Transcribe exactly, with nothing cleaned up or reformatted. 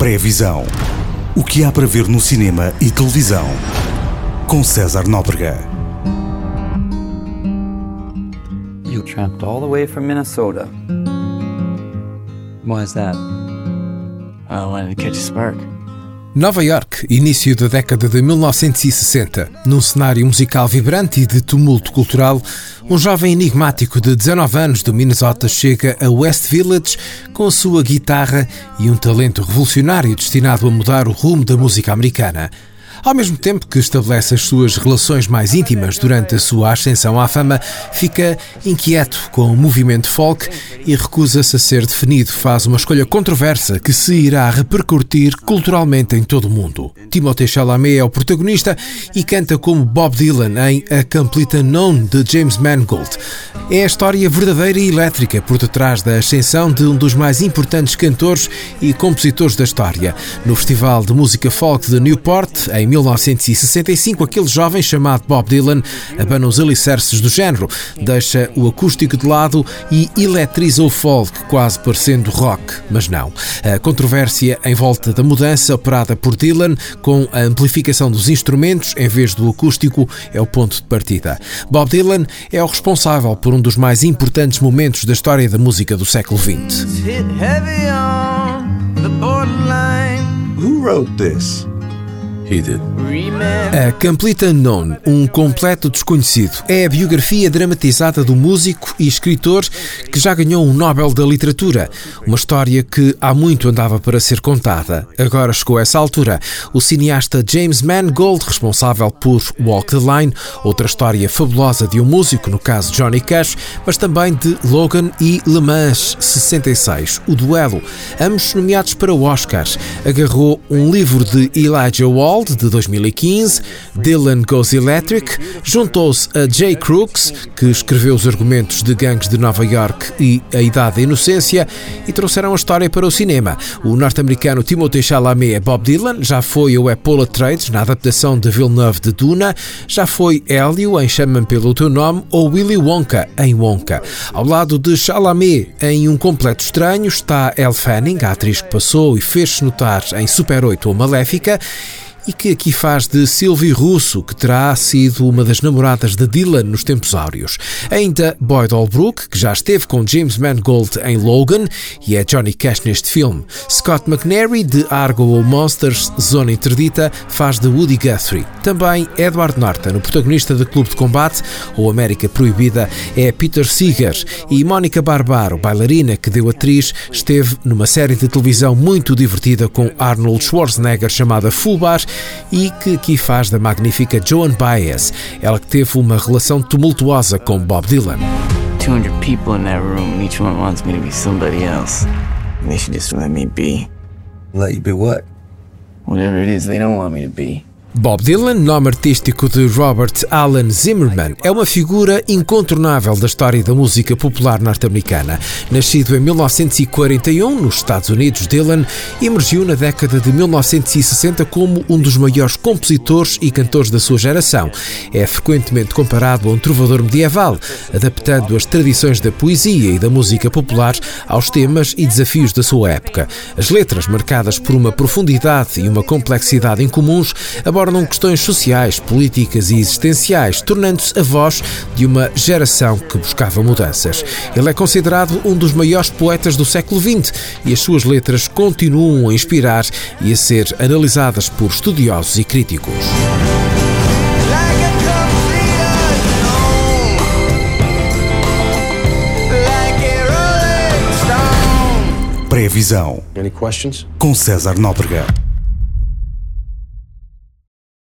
Pré-visão. O que há para ver no cinema e televisão. Com César Nóbrega. You tramped all the way from Minnesota. Why is that? I wanted to catch a spark. Nova York, início da década de mil novecentos e sessenta. Num cenário musical vibrante e de tumulto cultural, um jovem enigmático de dezanove anos do Minnesota chega a West Village com a sua guitarra e um talento revolucionário destinado a mudar o rumo da música americana. Ao mesmo tempo que estabelece as suas relações mais íntimas durante a sua ascensão à fama, fica inquieto com o movimento folk e recusa-se a ser definido. Faz uma escolha controversa que se irá repercutir culturalmente em todo o mundo. Timothée Chalamet é o protagonista e canta como Bob Dylan em A Complete Unknown de James Mangold. É a história verdadeira e elétrica por detrás da ascensão de um dos mais importantes cantores e compositores da história. No Festival de Música Folk de Newport, em mil novecentos e sessenta e cinco, aquele jovem chamado Bob Dylan abana os alicerces do género, deixa o acústico de lado e eletriza o folk, quase parecendo rock, mas não. A controvérsia em volta da mudança operada por Dylan, com a amplificação dos instrumentos em vez do acústico, é o ponto de partida. Bob Dylan é o responsável por um dos mais importantes momentos da história da música do século vinte. Who wrote this? A Complete Unknown, um completo desconhecido, é a biografia dramatizada do músico e escritor que já ganhou um Nobel da Literatura. Uma história que há muito andava para ser contada. Agora chegou essa altura. O cineasta James Mangold, responsável por Walk the Line, outra história fabulosa de um músico, no caso Johnny Cash, mas também de Logan e Le Mans sessenta e seis, o duelo, ambos nomeados para o Oscar. Agarrou um livro de Elijah Wald, de dois mil e quinze, Dylan Goes Electric, juntou-se a Jay Crooks, que escreveu os argumentos de Gangues de Nova York e A Idade da Inocência, e trouxeram a história para o cinema. O norte-americano Timothée Chalamet é Bob Dylan, já foi ou é Paul Atreides na adaptação de Villeneuve de Duna, já foi Hélio em Chama-me pelo Teu Nome ou Willy Wonka em Wonka. Ao lado de Chalamet, em Um Completo Estranho, está Elle Fanning, a atriz que passou e fez-se notar em Super oito ou Maléfica, e que aqui faz de Sylvie Russo, que terá sido uma das namoradas de Dylan nos tempos áureos. Ainda Boyd Holbrook, que já esteve com James Mangold em Logan e é Johnny Cash neste filme. Scott McNairy, de Argo ou Monsters, Zona Interdita, faz de Woody Guthrie. Também Edward Norton, o protagonista de Clube de Combate ou América Proibida, é Peter Seeger. E Mónica Barbaro, bailarina que deu atriz, esteve numa série de televisão muito divertida com Arnold Schwarzenegger chamada Full Bar, e que aqui faz da magnífica Joan Baez, ela que teve uma relação tumultuosa com Bob Dylan. two hundred people in that room and each one wants me to be somebody else. They should just let me be. Let you be what? Whatever it is they don't want me to be. Bob Dylan, nome artístico de Robert Allen Zimmerman, é uma figura incontornável da história da música popular norte-americana. Nascido em mil novecentos e quarenta e um, nos Estados Unidos, Dylan emergiu na década de mil novecentos e sessenta como um dos maiores compositores e cantores da sua geração. É frequentemente comparado a um trovador medieval, adaptando as tradições da poesia e da música popular aos temas e desafios da sua época. As letras, marcadas por uma profundidade e uma complexidade incomuns, abordam questões sociais, políticas e existenciais, tornando-se a voz de uma geração que buscava mudanças. Ele é considerado um dos maiores poetas do século vinte e as suas letras continuam a inspirar e a ser analisadas por estudiosos e críticos. Pré-visão. Any questions? Com César Nóbrega.